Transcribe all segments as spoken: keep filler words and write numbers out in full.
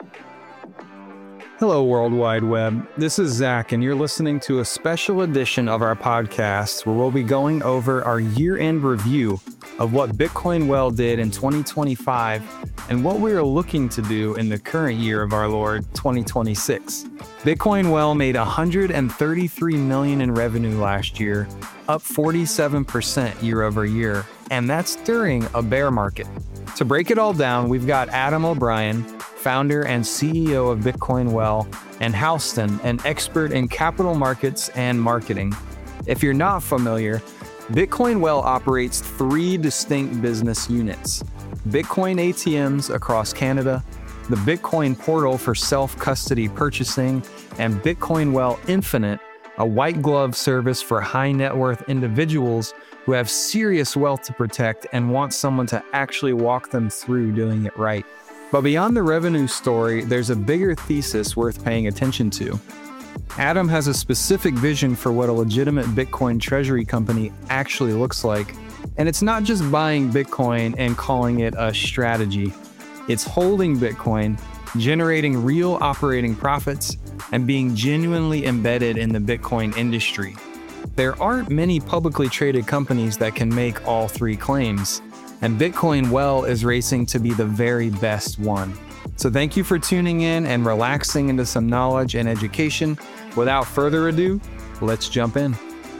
Hello, World Wide Web. This is Zach, and you're listening to a special edition of our podcast where we'll be going over our year-end review of what Bitcoin Well did in twenty twenty-five and what we are looking to do in the current year of our Lord, twenty twenty-six. Bitcoin Well made one hundred thirty-three million dollars in revenue last year, up forty-seven percent year over year, and that's during a bear market. To break it all down, we've got Adam O'Brien, founder and C E O of Bitcoin Well, and Houston, an expert in capital markets and marketing. If you're not familiar, Bitcoin Well operates three distinct business units: Bitcoin A T Ms across Canada, the Bitcoin portal for self-custody purchasing, and Bitcoin Well Infinite, a white glove service for high net worth individuals who have serious wealth to protect and want someone to actually walk them through doing it right. But beyond the revenue story, there's a bigger thesis worth paying attention to. Adam has a specific vision for what a legitimate Bitcoin treasury company actually looks like. And it's not just buying Bitcoin and calling it a strategy. It's holding Bitcoin, generating real operating profits, and being genuinely embedded in the Bitcoin industry. There aren't many publicly traded companies that can make all three claims, and Bitcoin Well is racing to be the very best one. So thank you for tuning in and relaxing into some knowledge and education. Without further ado, let's jump in.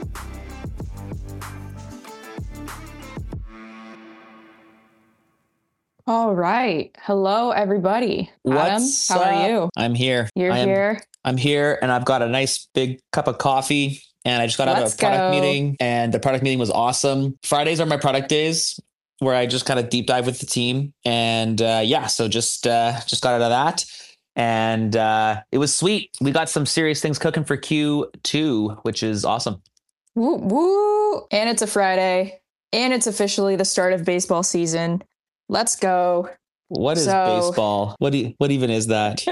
All right. Hello, everybody. Adam, What's how up? are you? I'm here. You're I am, here. I'm here, and I've got a nice big cup of coffee, and I just got out Let's of a product go. meeting, and the product meeting was awesome. Fridays are my product days, where I just kind of deep dive with the team, and uh, yeah, so just uh, just got out of that, and uh, it was sweet. We got some serious things cooking for Q two, which is awesome. Woo, woo. And it's a Friday, and it's officially the start of baseball season. Let's go. What is So- baseball? What do you, what even is that?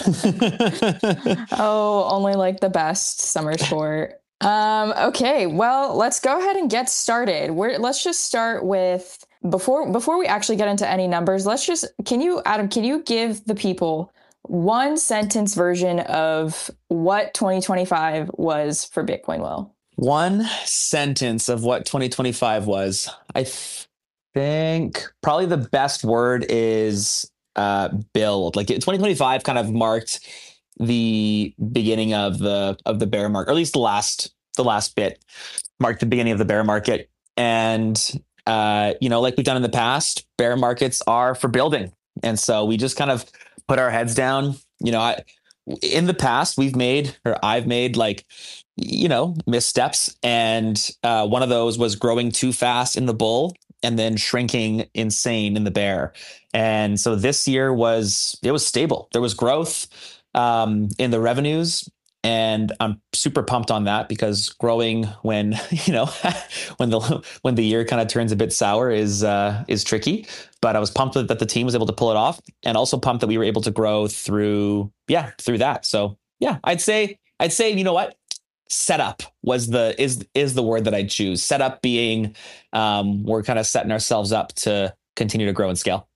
Oh, only like the best summer sport. Um, okay, well, let's go ahead and get started. We're let's just start with before before we actually get into any numbers, let's just can you, Adam, can you give the people one sentence version of what twenty twenty-five was for Bitcoin Well? One sentence of what twenty twenty-five was. I th- think probably the best word is uh, build. Like twenty twenty-five kind of marked the beginning of the of the bear market, or at least the last the last bit marked the beginning of the bear market. And uh, you know, like we've done in the past, bear markets are for building, and so we just kind of put our heads down. You know, I in the past we've made or I've made like you know missteps, and uh, one of those was growing too fast in the bull and then shrinking insane in the bear. And so this year was it was stable. There was growth um, in the revenues, and I'm super pumped on that, because growing when you know when the when the year kind of turns a bit sour is uh, is tricky. But I was pumped that the team was able to pull it off, and also pumped that we were able to grow through yeah through that. So yeah, I'd say I'd say you know what. Setup was the is is the word that I'd choose. Setup being um, we're kind of setting ourselves up to continue to grow and scale.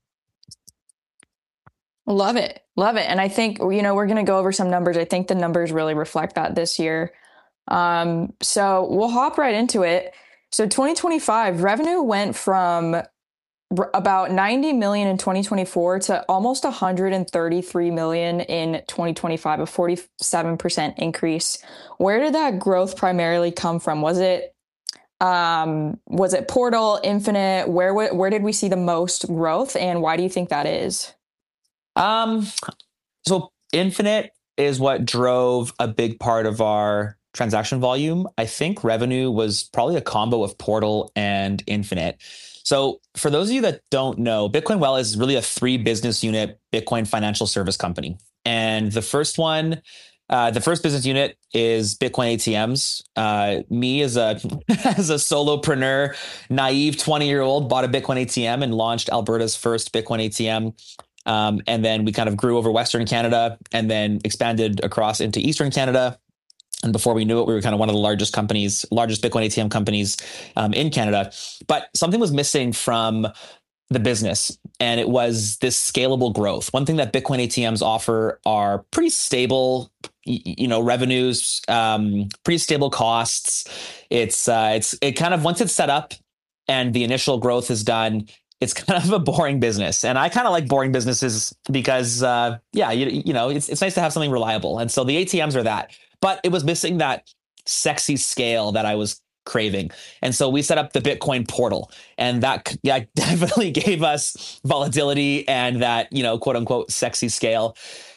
Love it. Love it. And I think, you know, we're going to go over some numbers. I think the numbers really reflect that this year. Um, so we'll hop right into it. So twenty twenty-five revenue went from r- about ninety million in twenty twenty-four to almost one hundred thirty-three million in twenty twenty-five, a forty-seven percent increase. Where did that growth primarily come from? Was it um, was it Portal, Infinite? Where where did we see the most growth, and why do you think that is? Um, so Infinite is what drove a big part of our transaction volume. I think revenue was probably a combo of Portal and Infinite. So for those of you that don't know, Bitcoin Well is really a three business unit Bitcoin financial service company. And the first one, uh, the first business unit is Bitcoin A T Ms. Uh, me as a as a solopreneur, naive twenty year old, bought a Bitcoin A T M and launched Alberta's first Bitcoin A T M. Um, and then we kind of grew over Western Canada and then expanded across into Eastern Canada. And before we knew it, we were kind of one of the largest companies, largest Bitcoin A T M companies um, in Canada. But something was missing from the business. and it was this scalable growth. One thing that Bitcoin A T Ms offer are pretty stable, you know, revenues, um, pretty stable costs. It's uh, it's it kind of once it's set up and the initial growth is done, it's kind of a boring business. And I kind of like boring businesses because, uh, yeah, you, you know, it's it's nice to have something reliable. And so the A T Ms are that, but it was missing that sexy scale that I was craving. And so we set up the Bitcoin portal, and that yeah, definitely gave us volatility and that, you know, quote unquote, sexy scale.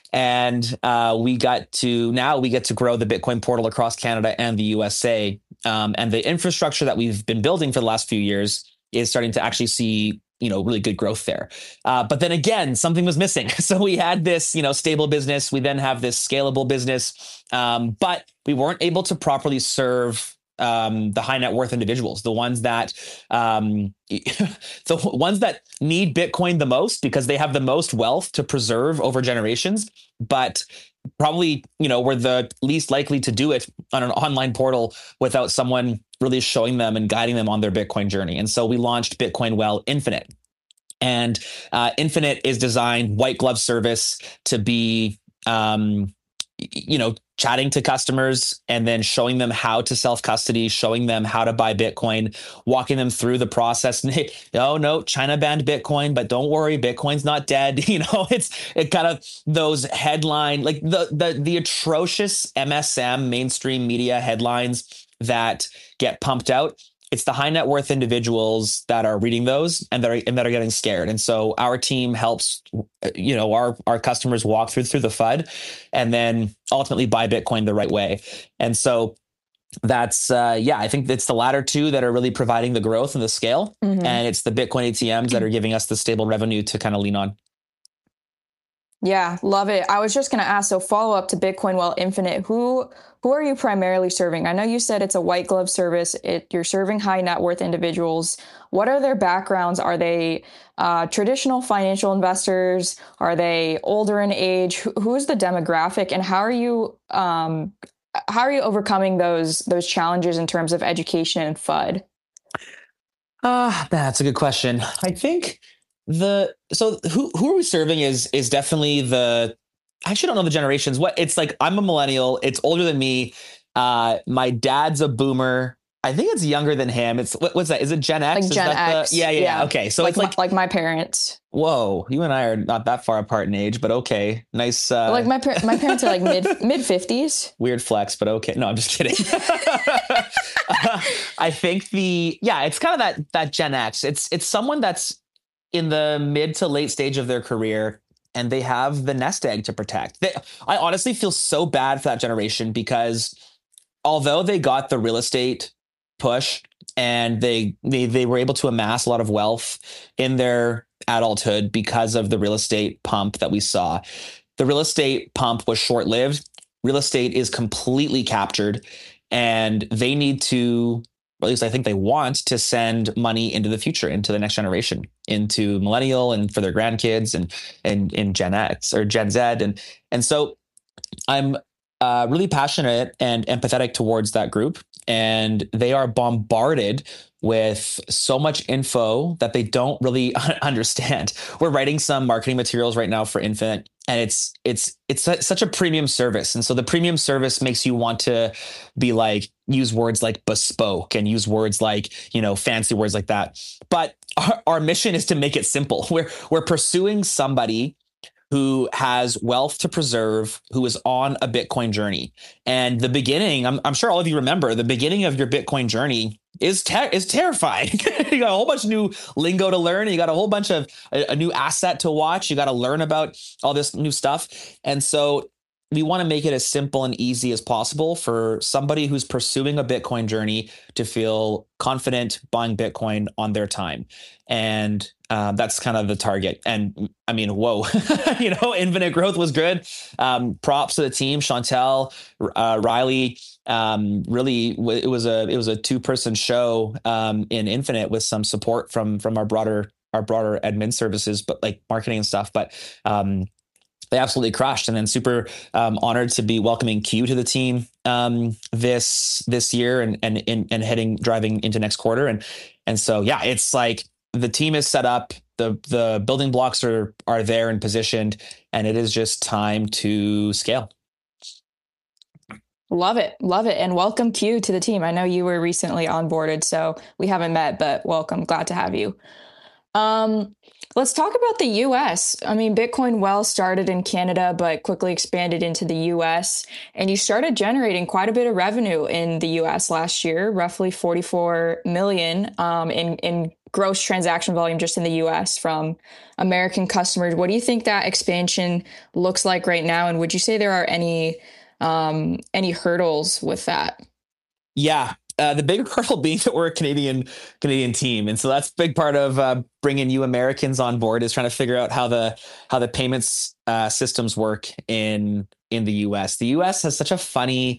And uh, we got to now we get to grow the Bitcoin portal across Canada and the U S A. Um, and the infrastructure that we've been building for the last few years is starting to actually see, you know, really good growth there. Uh, but then again, something was missing. So we had this, you know, stable business. We then have this scalable business, um, but we weren't able to properly serve um, the high net worth individuals, the ones that, um, the ones that need Bitcoin the most because they have the most wealth to preserve over generations, but probably, you know, were the least likely to do it on an online portal without someone really showing them and guiding them on their Bitcoin journey. And so we launched Bitcoin Well Infinite. And uh, Infinite is designed white glove service to be, um, you know, chatting to customers and then showing them how to self-custody, showing them how to buy Bitcoin, walking them through the process. And hey, oh no, China banned Bitcoin, but don't worry, Bitcoin's not dead. You know, it's it kind of those headline, like the the the atrocious M S M mainstream media headlines that get pumped out. It's the high net worth individuals that are reading those and that are and that are getting scared. And so our team helps, you know, our our customers walk through through the F U D and then ultimately buy Bitcoin the right way. And so that's uh, yeah, I think it's the latter two that are really providing the growth and the scale, mm-hmm. and it's the Bitcoin A T Ms that are giving us the stable revenue to kind of lean on. Yeah, love it. I was just going to ask, so follow up to Bitcoin Well Infinite, who who are you primarily serving? I know you said it's a white glove service. It, you're serving high net worth individuals. What are their backgrounds? Are they uh, traditional financial investors? Are they older in age? Who, who's the demographic, and how are you um, how are you overcoming those those challenges in terms of education and F U D? Uh, that's a good question. I think the so who who are we serving is is definitely the I actually don't know the generations. What it's like, I'm a millennial. It's older than me. Uh, my dad's a boomer. I think it's younger than him. It's what, what's that? Is it Gen X? Like is Gen that X. The, yeah, yeah, yeah. Okay, so like it's like my, like my parents. Whoa, you and I are not that far apart in age, but okay, nice. Uh, like my par- my parents are like mid mid fifties. Weird flex, but okay. No, I'm just kidding. uh, I think the yeah, it's kind of that that Gen X. It's it's someone that's in the mid to late stage of their career, and they have the nest egg to protect. They, I honestly feel so bad for that generation because although they got the real estate push and they, they they were able to amass a lot of wealth in their adulthood because of the real estate pump that we saw, the real estate pump was short-lived. Real estate is completely captured, and they need to, or at least I think they want to send money into the future, into the next generation, into millennial and for their grandkids and and in Gen X or Gen Z. And and so I'm uh, really passionate and empathetic towards that group. And they are bombarded with so much info that they don't really understand. We're writing some marketing materials right now for Infinite, and it's it's it's such a premium service. And so the premium service makes you want to be like, use words like bespoke and use words like, you know, fancy words like that. But our, our mission is to make it simple. We're we're pursuing somebody who has wealth to preserve, who is on a Bitcoin journey. And the beginning, I'm, I'm sure all of you remember, the beginning of your Bitcoin journey is ter- is terrifying. You got a whole bunch of new lingo to learn. You got a whole bunch of a, a new asset to watch. You got to learn about all this new stuff. And so we want to make it as simple and easy as possible for somebody who's pursuing a Bitcoin journey to feel confident buying Bitcoin on their time. And uh, that's kind of the target. And I mean, whoa, you know, Infinite growth was good. Um, props to the team, Chantel, uh, Riley. Um, really, it was a it was a two person show um, in Infinite with some support from from our broader our broader admin services, but like marketing and stuff. But um, they absolutely crushed, and then super um, honored to be welcoming Q to the team um, this this year and and and and heading driving into next quarter. And and so yeah, it's like the team is set up, the the building blocks are are there and positioned, and it is just time to scale. Love it. Love it. And welcome Q to the team. I know you were recently onboarded, so we haven't met, but welcome. Glad to have you. Um, let's talk about the U S. I mean, Bitcoin Well started in Canada, but quickly expanded into the U S. And you started generating quite a bit of revenue in the U S last year, roughly forty-four million um, in, in gross transaction volume just in the U S from American customers. What do you think that expansion looks like right now? And would you say there are any um, any hurdles with that? Yeah. Uh, the big hurdle being that we're a Canadian Canadian team, and so that's a big part of uh, bringing you Americans on board is trying to figure out how the how the payments uh, systems work in in the U S. The U S has such a funny,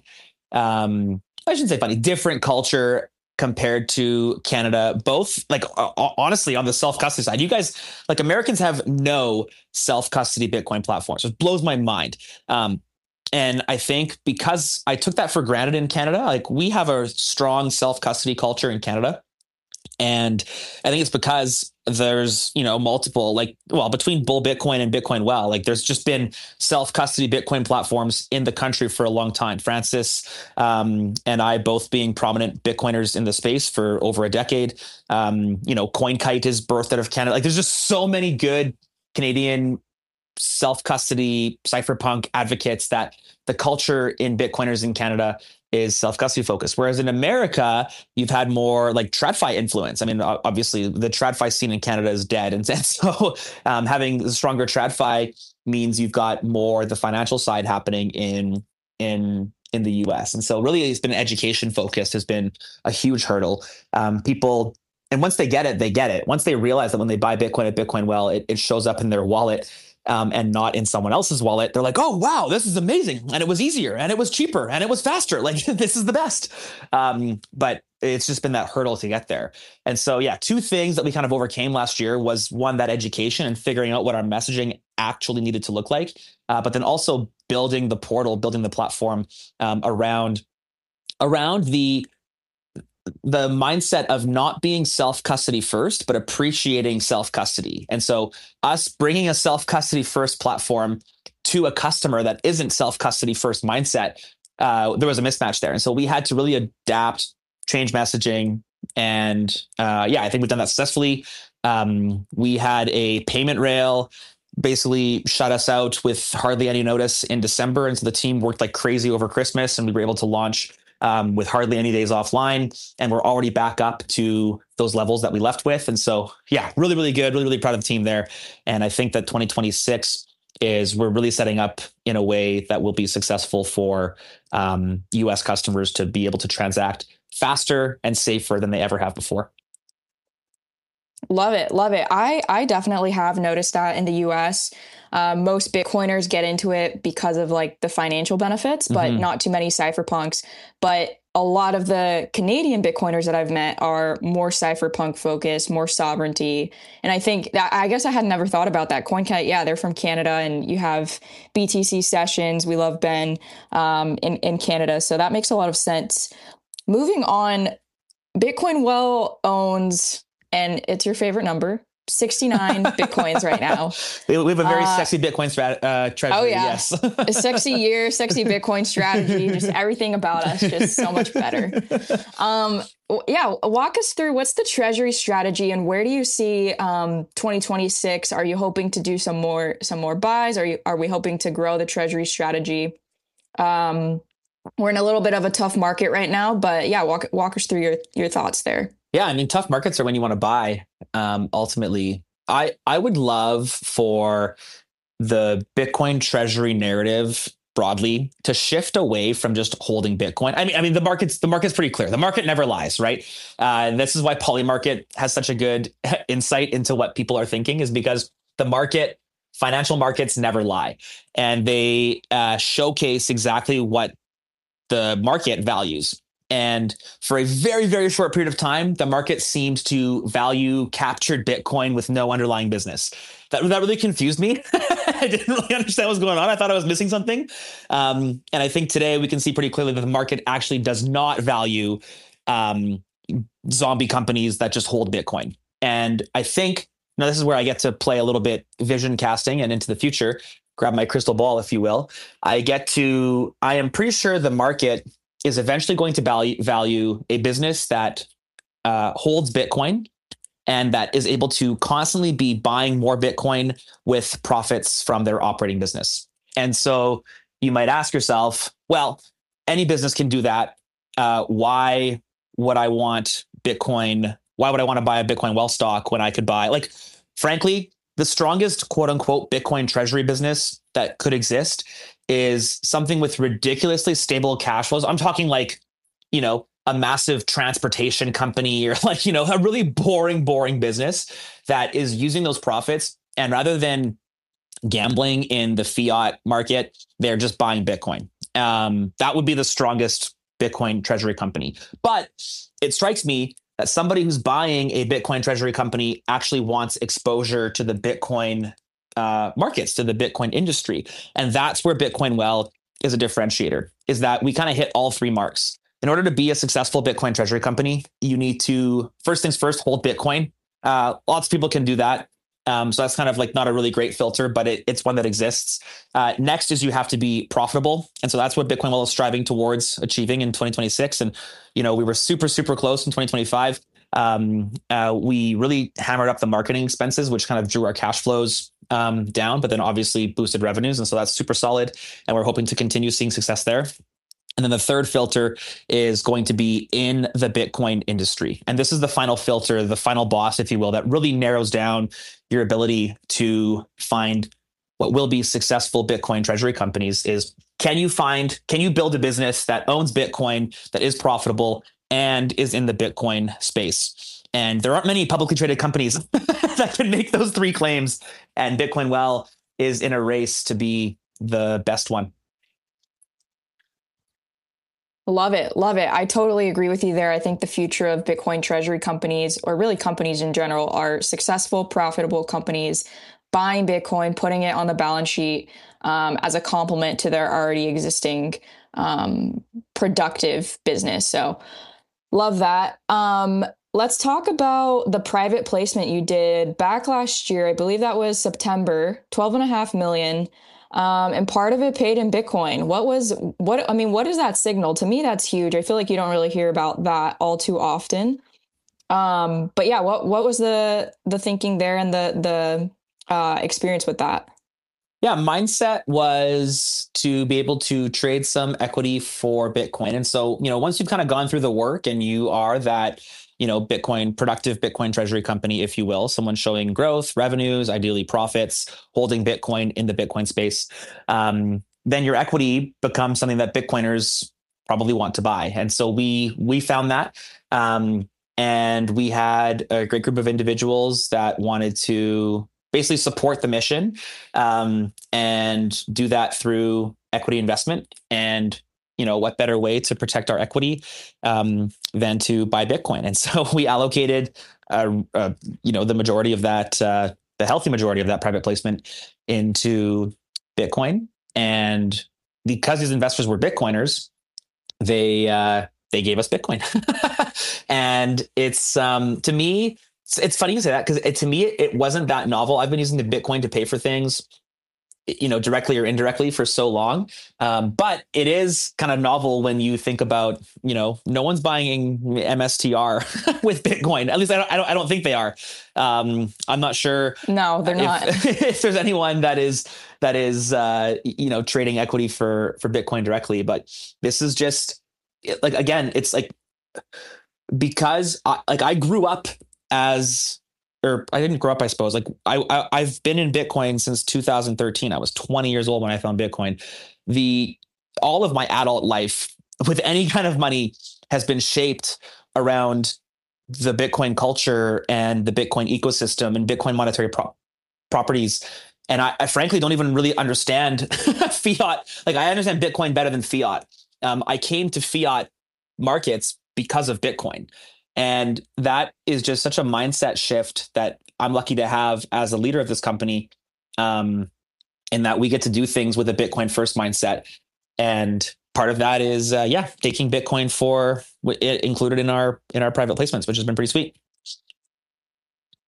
um, I shouldn't say funny, different culture compared to Canada. Both, like uh, honestly, on the self custody side, you guys, like Americans, have no self custody Bitcoin platforms. It blows my mind. Um, And I think because I took that for granted in Canada, like we have a strong self-custody culture in Canada. And I think it's because there's, you know, multiple, like, well, between Bull Bitcoin and Bitcoin Well, like there's just been self-custody Bitcoin platforms in the country for a long time. Francis um, and I both being prominent Bitcoiners in the space for over a decade. Um, you know, CoinKite is birthed out of Canada. Like there's just so many good Canadian self-custody cypherpunk advocates that the culture in Bitcoiners in Canada is self-custody focused. Whereas in America, you've had more like TradFi influence. I mean, obviously the TradFi scene in Canada is dead. And, and so um, having stronger TradFi means you've got more the financial side happening in, in, in the U S. And so really it's been education focused has been a huge hurdle. Um, people, and once they get it, they get it. Once they realize that when they buy Bitcoin at Bitcoin Well, it, it shows up in their wallet. Um, and not in someone else's wallet, they're like, oh, wow, this is amazing. And it was easier and it was cheaper and it was faster. Like this is the best. Um, but it's just been that hurdle to get there. And so, yeah, two things that we kind of overcame last year was one, that education and figuring out what our messaging actually needed to look like. Uh, but then also building the portal, building the platform um, around, around the the mindset of not being self-custody first, but appreciating self-custody. And so us bringing a self-custody first platform to a customer that isn't self-custody first mindset, uh, there was a mismatch there. And so we had to really adapt, change messaging. And uh, yeah, I think we've done that successfully. Um, we had a payment rail basically shut us out with hardly any notice in December. And so the team worked like crazy over Christmas and we were able to launch Um, with hardly any days offline, and we're already back up to those levels that we left with. And so, yeah, really, really good, really, really proud of the team there. And I think that twenty twenty-six is we're really setting up in a way that will be successful for um, U S customers to be able to transact faster and safer than they ever have before. Love it. Love it. I, I definitely have noticed that in the U S. Uh, most Bitcoiners get into it because of like the financial benefits, but mm-hmm. not too many cypherpunks. But a lot of the Canadian Bitcoiners that I've met are more cypherpunk focused, more sovereignty. And I think that, I guess I had never thought about that. CoinKite, yeah, they're from Canada and you have B T C sessions. We love Ben um, in, in Canada. So that makes a lot of sense. Moving on, Bitcoin Well owns, and it's your favorite number, sixty-nine Bitcoins right now. We have a very uh, sexy Bitcoin strat- uh, treasury. Oh, yeah. Yes. A sexy year, sexy Bitcoin strategy, just everything about us, just so much better. Um, yeah. Walk us through what's the treasury strategy and where do you see um, twenty twenty-six? Are you hoping to do some more, some more buys? Are you, are we hoping to grow the treasury strategy? Um, we're in a little bit of a tough market right now, but yeah, walk, walk us through your, your thoughts there. Yeah, I mean, tough markets are when you want to buy. Um, ultimately, I I would love for the Bitcoin treasury narrative broadly to shift away from just holding Bitcoin. I mean, I mean, the market's the market's pretty clear. The market never lies, right? Uh, and this is why Polymarket has such a good insight into what people are thinking, is because the market, financial markets never lie, and they uh, showcase exactly what the market values. And for a very, very short period of time, the market seemed to value captured Bitcoin with no underlying business. That, that really confused me. I didn't really understand what was going on. I thought I was missing something. Um, and I think today we can see pretty clearly that the market actually does not value um, zombie companies that just hold Bitcoin. And I think now this is where I get to play a little bit vision casting and into the future, grab my crystal ball, if you will. I get to, I am pretty sure the market is eventually going to value, value a business that uh, holds Bitcoin and that is able to constantly be buying more Bitcoin with profits from their operating business. And so you might ask yourself, well, any business can do that. Uh, why would I want Bitcoin? Why would I want to buy a Bitcoin well stock when I could buy, like, frankly, the strongest quote unquote Bitcoin treasury business that could exist is something with ridiculously stable cash flows. I'm talking like, you know, a massive transportation company or like, you know, a really boring, boring business that is using those profits. And rather than gambling in the fiat market, they're just buying Bitcoin. Um, that would be the strongest Bitcoin treasury company. But it strikes me that somebody who's buying a Bitcoin treasury company actually wants exposure to the Bitcoin uh, markets, to the Bitcoin industry. And that's where Bitcoin Well is a differentiator, is that we kind of hit all three marks. In order to be a successful Bitcoin treasury company, you need to, first things first, hold Bitcoin. Uh, lots of people can do that. Um, so that's kind of like not a really great filter, but it, it's one that exists. Uh, next is you have to be profitable. And so that's what Bitcoin Well is striving towards achieving in twenty twenty-six. And, you know, we were super, super close in twenty twenty-five. Um, uh, we really hammered up the marketing expenses, which kind of drew our cash flows um, down, but then obviously boosted revenues. And so that's super solid. And we're hoping to continue seeing success there. And then the third filter is going to be in the Bitcoin industry. And this is the final filter, the final boss, if you will, that really narrows down your ability to find what will be successful Bitcoin treasury companies. Is can you find, can you build a business that owns Bitcoin, that is profitable and is in the Bitcoin space? And there aren't many publicly traded companies that can make those three claims. And Bitcoin Well is in a race to be the best one. Love it. Love it. I totally agree with you there. I think the future of Bitcoin treasury companies, or really companies in general, are successful, profitable companies buying Bitcoin, putting it on the balance sheet um, as a complement to their already existing um, productive business. So love that. Um, let's talk about the private placement you did back last year. I believe that was September, twelve and a half million. Um, and part of it paid in Bitcoin. What was, what, I mean, what does that signal? To me, that's huge. I feel like you don't really hear about that all too often. Um, but yeah, what, what was the, the thinking there and the, the, uh, experience with that? Yeah, mindset was to be able to trade some equity for Bitcoin. And so, you know, once you've kind of gone through the work and you are that, you know, Bitcoin, productive Bitcoin treasury company, if you will, someone showing growth, revenues, ideally profits, holding Bitcoin in the Bitcoin space, um, then your equity becomes something that Bitcoiners probably want to buy. And so we we found that. Um, and we had a great group of individuals that wanted to basically support the mission um, and do that through equity investment. And you know, what better way to protect our equity um, than to buy Bitcoin? And so we allocated, uh, uh, you know, the majority of that, uh, the healthy majority of that private placement into Bitcoin. And because these investors were Bitcoiners, they uh, they gave us Bitcoin. And it's um, to me, it's, it's funny you say that because it, to me, it, it wasn't that novel. I've been using the Bitcoin to pay for things, you know, directly or indirectly for so long. Um, but it is kind of novel when you think about, you know, no one's buying M S T R with Bitcoin. At least I don't, I don't, I don't think they are. Um, I'm not sure. No, they're if, not. If there's anyone that is, that is, uh, you know, trading equity for, for Bitcoin directly, but this is just like, again, it's like, because I, like I grew up as, or I didn't grow up, I suppose. Like I, I, I've been in Bitcoin since two thousand thirteen. I was twenty years old when I found Bitcoin. The all of my adult life with any kind of money has been shaped around the Bitcoin culture and the Bitcoin ecosystem and Bitcoin monetary pro- properties. And I, I frankly don't even really understand fiat. Like I understand Bitcoin better than fiat. Um, I came to fiat markets because of Bitcoin. And that is just such a mindset shift that I'm lucky to have as a leader of this company, um, in that we get to do things with a Bitcoin first mindset. And part of that is, uh, yeah, taking Bitcoin for it included in our in our private placements, which has been pretty sweet.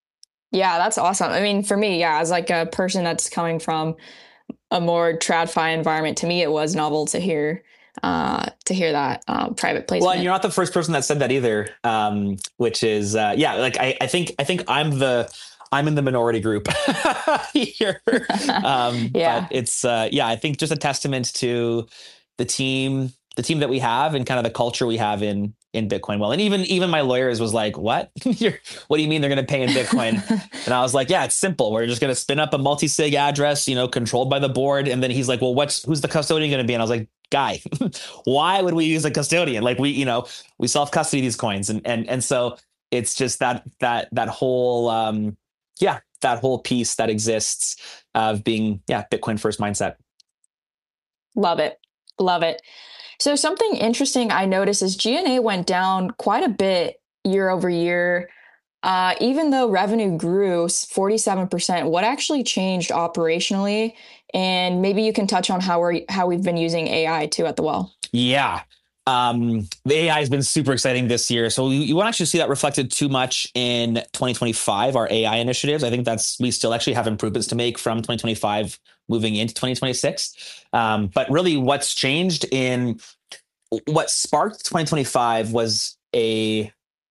Yeah, that's awesome. I mean, for me, yeah, as like a person that's coming from a more TradFi environment, to me, it was novel to hear uh, to hear that uh, private Well, and placement. you're not the first person that said that either. Um, which is, uh, yeah, like I, I think, I think I'm the, I'm in the minority group here. Um, but Yeah. it's, uh, yeah, I think just a testament to the team, the team that we have, and kind of the culture we have in in Bitcoin. Well, and even even my lawyers was like, "What? You're, what do you mean they're going to pay in Bitcoin?" And I was like, "Yeah, it's simple. We're just going to spin up a multi-sig address, you know, controlled by the board." And then he's like, "Well, what's who's the custodian going to be?" And I was like, "Guy, why would we use a custodian? Like we, you know, we self custody these coins." And and and so it's just that that that whole um, yeah, that whole piece that exists of being yeah Bitcoin first mindset. Love it. Love it. So something interesting I noticed is G N A went down quite a bit year over year. Uh, even though revenue grew forty-seven percent, what actually changed operationally? And maybe you can touch on how we're how we've been using A I too at the well. Yeah. Um, the A I has been super exciting this year. So you, you won't actually see that reflected too much in twenty twenty-five, our A I initiatives. I think that's, we still actually have improvements to make from twenty twenty-five moving into twenty twenty-six. Um, but really what's changed in what sparked twenty twenty-five was a,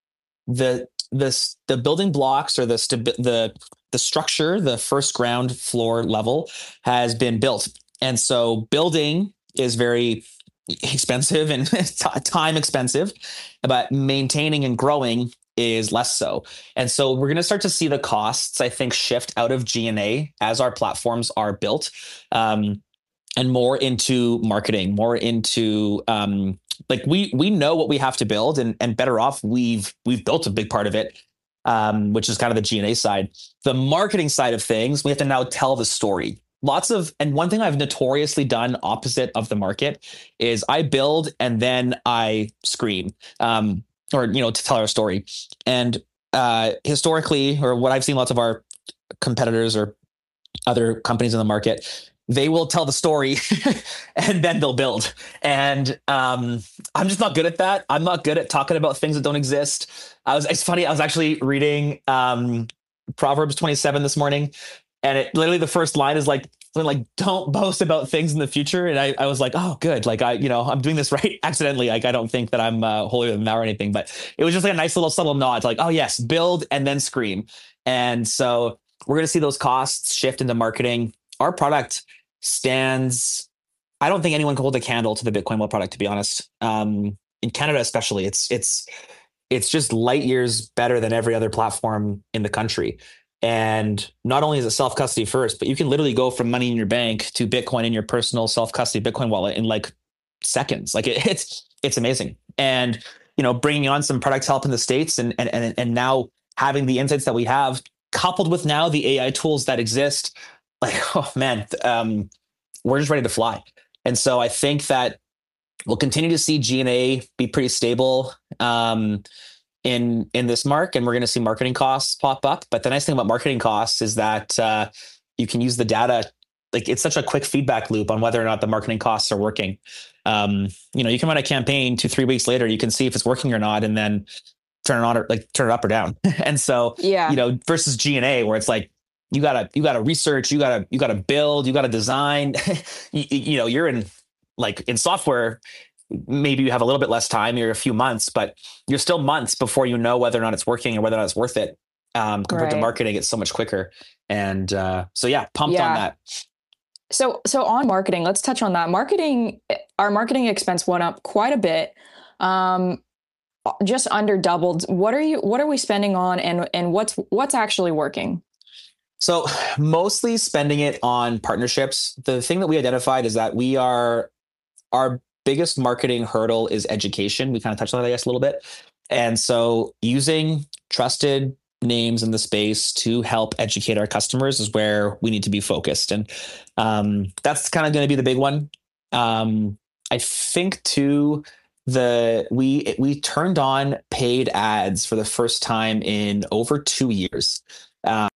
the, the, the building blocks or the, the, the structure, the first ground floor level has been built. And so building is very expensive and time expensive, but maintaining and growing is less so. And so we're going to start to see the costs, I think, shift out of G N A as our platforms are built, um, and more into marketing, more into um, like we we know what we have to build, and and better off we've we've built a big part of it, um, which is kind of the G N A side. The marketing side of things, we have to now tell the story. Lots of, and one thing I've notoriously done opposite of the market is I build and then I scream, um, or, you know, to tell our story. And uh, historically, or what I've seen lots of our competitors or other companies in the market, they will tell the story and then they'll build. And um, I'm just not good at that. I'm not good at talking about things that don't exist. I was, it's funny. I was actually reading um, Proverbs twenty-seven this morning. And it literally the first line is like, like, don't boast about things in the future. And I, I was like, oh, good. Like, I, you know, I'm doing this right accidentally. Like, I don't think that I'm uh, holier than thou or anything, but it was just like a nice little subtle nod to like, oh, yes, build and then scream. And so we're going to see those costs shift into marketing. Our product stands, I don't think anyone can hold a candle to the Bitcoin Well product, to be honest. Um, in Canada, especially, it's, it's, it's just light years better than every other platform in the country. And not only is it self-custody first, but you can literally go from money in your bank to Bitcoin in your personal self-custody Bitcoin wallet in like seconds. Like it, it's, it's amazing. And, you know, bringing on some product help in the States and, and, and, and now having the insights that we have coupled with now the A I tools that exist, like, oh man, um, we're just ready to fly. And so I think that we'll continue to see G N A be pretty stable, um, in in this mark, and we're going to see marketing costs pop up. But the nice thing about marketing costs is that uh, you can use the data. Like it's such a quick feedback loop on whether or not the marketing costs are working. Um, you know, you can run a campaign two, three weeks later, you can see if it's working or not, and then turn it on or like turn it up or down. And so, yeah, you know, versus G N A where it's like, you gotta, you gotta research, you gotta, you gotta build, you gotta design, you, you know, you're in like in software, maybe you have a little bit less time, you're a few months, but you're still months before you know whether or not it's working or whether or not it's worth it. Um, compared right. to marketing, it's so much quicker. And uh, so, yeah, pumped yeah. on that. So, so on marketing, let's touch on that. Marketing, our marketing expense went up quite a bit, um, just under doubled. What are you, what are we spending on, and and what's what's actually working? So, mostly spending it on partnerships. The thing that we identified is that we are our biggest marketing hurdle is education. We kind of touched on that, I guess, a little bit. And so using trusted names in the space to help educate our customers is where we need to be focused. And um, that's kind of going to be the big one. Um, I think too, the we we turned on paid ads for the first time in over two years um,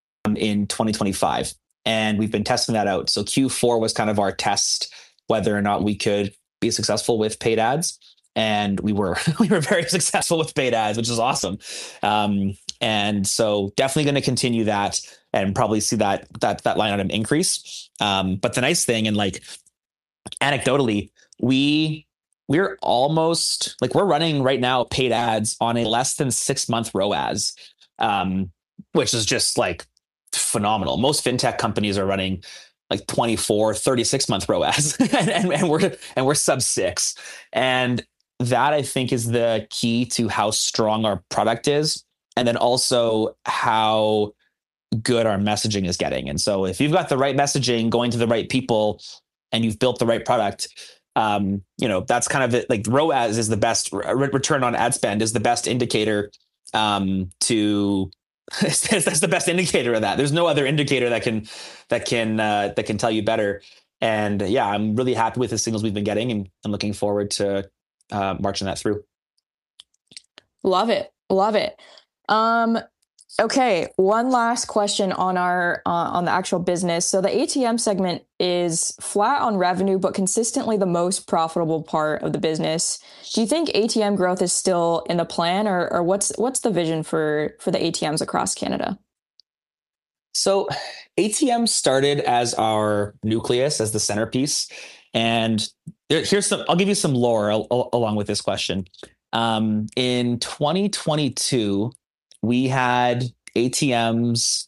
in twenty twenty-five. And we've been testing that out. So Q four was kind of our test, whether or not we could be successful with paid ads. and we were we were very successful with paid ads, which is awesome. Um, and so definitely going to continue that and probably see that that that line item increase. Um, but the nice thing, and like anecdotally, we we're almost like we're running right now paid ads on a less than six month R O A S, um, which is just like phenomenal. Most fintech companies are running like twenty-four, thirty-six month R O A S and, and, and we're and we're sub six. And that I think is the key to how strong our product is. And then also how good our messaging is getting. And so if you've got the right messaging going to the right people and you've built the right product, um, you know, that's kind of it. Like R O A S is the best return on ad spend is the best indicator um, to that's the best indicator of that. There's no other indicator that can that can uh, that can tell you better. And yeah, I'm really happy with the signals we've been getting, and I'm looking forward to uh, marching that through. Love it, love it. Um, okay, one last question on our uh, on the actual business. So the A T M segment is flat on revenue, but consistently the most profitable part of the business. Do you think A T M growth is still in the plan, or or what's what's the vision for for the A T Ms across Canada? So A T M started as our nucleus, as the centerpiece, and there, here's some. I'll give you some lore al- al- along with this question. Um, in twenty twenty-two, we had A T Ms.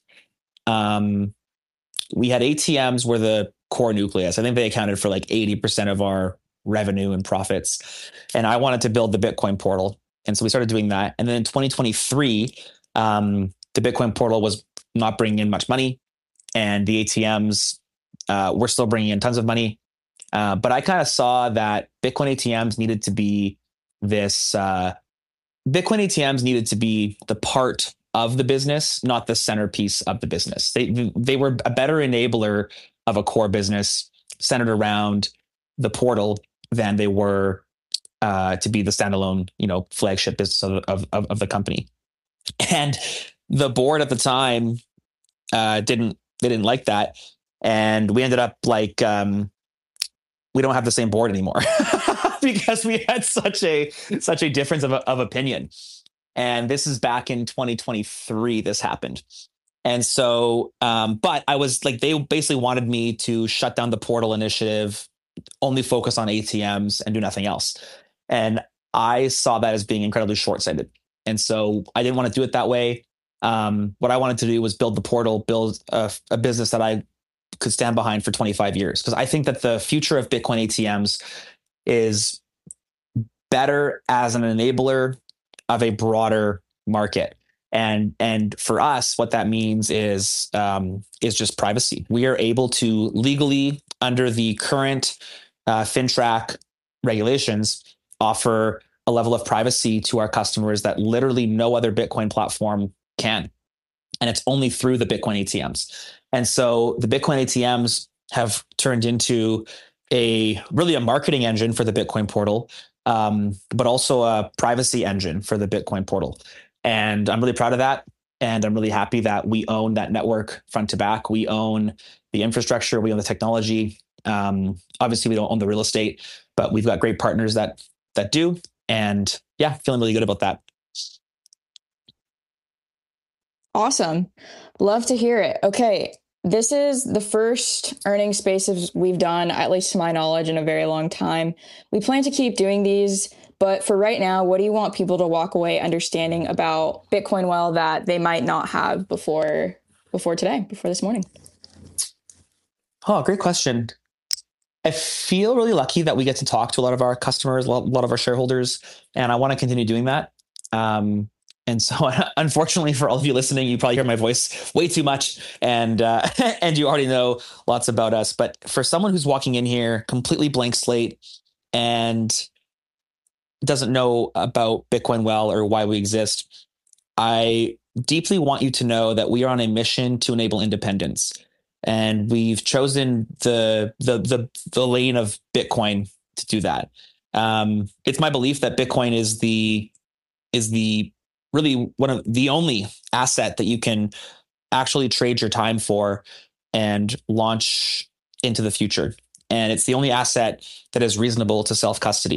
Um, we had A T Ms were the core nucleus. I think they accounted for like eighty percent of our revenue and profits. And I wanted to build the Bitcoin portal. And so we started doing that. And then in twenty twenty-three, um, the Bitcoin portal was not bringing in much money. And the A T Ms uh, were still bringing in tons of money. Uh, but I kind of saw that Bitcoin A T Ms needed to be this, uh, Bitcoin A T Ms needed to be the part of the business, not the centerpiece of the business. They they were a better enabler of a core business centered around the portal than they were uh, to be the standalone, you know, flagship business of, of, of the company. And the board at the time uh, didn't they didn't like that, and we ended up like um, we don't have the same board anymore because we had such a such a difference of, of opinion. And this is back in twenty twenty-three. This happened. And so, um, but I was like, they basically wanted me to shut down the portal initiative, only focus on A T Ms and do nothing else. And I saw that as being incredibly short-sighted. And so I didn't want to do it that way. Um, what I wanted to do was build the portal, build a, a business that I could stand behind for twenty-five years. Because I think that the future of Bitcoin A T Ms is better as an enabler of a broader market. And and for us, what that means is um, is just privacy. We are able to legally, under the current uh, FINTRAC regulations, offer a level of privacy to our customers that literally no other Bitcoin platform can. And it's only through the Bitcoin A T Ms. And so the Bitcoin A T Ms have turned into a really a marketing engine for the Bitcoin portal, um, but also a privacy engine for the Bitcoin portal. And I'm really proud of that. And I'm really happy that we own that network front to back. We own the infrastructure, we own the technology. Um, obviously, we don't own the real estate, but we've got great partners that that do. And yeah, feeling really good about that. Awesome. Love to hear it. Okay. This is the first earnings spaces we've done, at least to my knowledge, in a very long time. We plan to keep doing these, but for right now, what do you want people to walk away understanding about Bitcoin Well that they might not have before before today, before this morning? Oh, great question. I feel really lucky that we get to talk to a lot of our customers, a lot of our shareholders, and I want to continue doing that. Um, And so unfortunately for all of you listening, you probably hear my voice way too much and uh, and you already know lots about us. But for someone who's walking in here, completely blank slate and doesn't know about Bitcoin Well or why we exist, I deeply want you to know that we are on a mission to enable independence. And we've chosen the the the, the lane of Bitcoin to do that. Um, it's my belief that Bitcoin is the is the really one of the only asset that you can actually trade your time for and launch into the future. And it's the only asset that is reasonable to self-custody.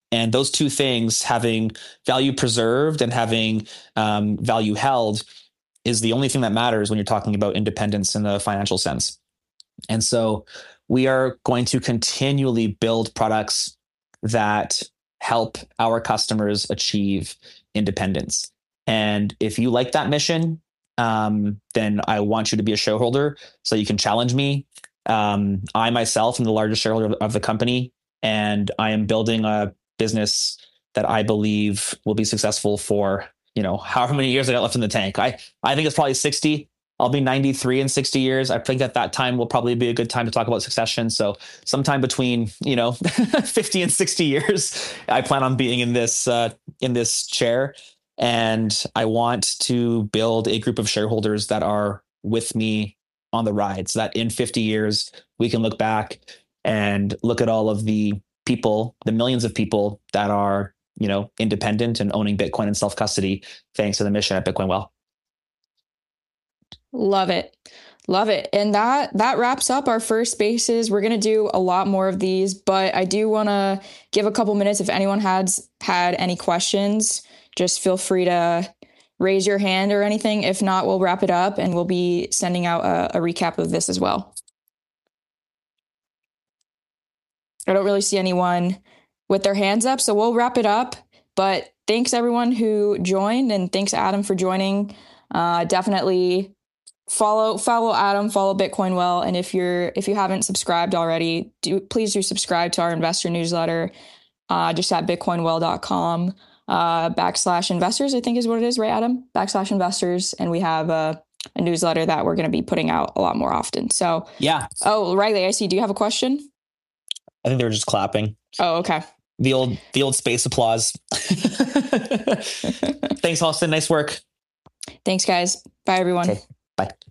And those two things, having value preserved and having um, value held, is the only thing that matters when you're talking about independence in the financial sense. And so we are going to continually build products that help our customers achieve independence. And if you like that mission, um, then I want you to be a shareholder so you can challenge me. Um, I myself am the largest shareholder of the company, and I am building a business that I believe will be successful for, you know, however many years I got left in the tank. I, I think it's probably sixty. I'll be ninety-three in sixty years. I think at that time will probably be a good time to talk about succession. So sometime between, you know, fifty and sixty years, I plan on being in this, uh, in this chair. And I want to build a group of shareholders that are with me on the ride, so that in fifty years, we can look back and look at all of the people, the millions of people that are, you know, independent and owning Bitcoin in self-custody, thanks to the mission at Bitcoin Well. Love it. Love it. And that that wraps up our first spaces. We're going to do a lot more of these, but I do want to give a couple minutes. If anyone has had any questions, just feel free to raise your hand or anything. If not, we'll wrap it up and we'll be sending out a, a recap of this as well. I don't really see anyone with their hands up, so we'll wrap it up. But thanks everyone who joined, and thanks Adam for joining. Uh, definitely follow follow Adam, follow Bitcoin Well, and if you're if you haven't subscribed already, do please do subscribe to our investor newsletter. Uh, just at bitcoin well dot com uh, backslash investors, I think is what it is, right, Adam? Backslash investors, and we have a, a newsletter that we're going to be putting out a lot more often. So yeah. Oh, Riley, I see. Do you have a question? I think they were just clapping. Oh, okay. The old the old space applause. Thanks, Austin. Nice work. Thanks, guys. Bye, everyone. Okay. Bye.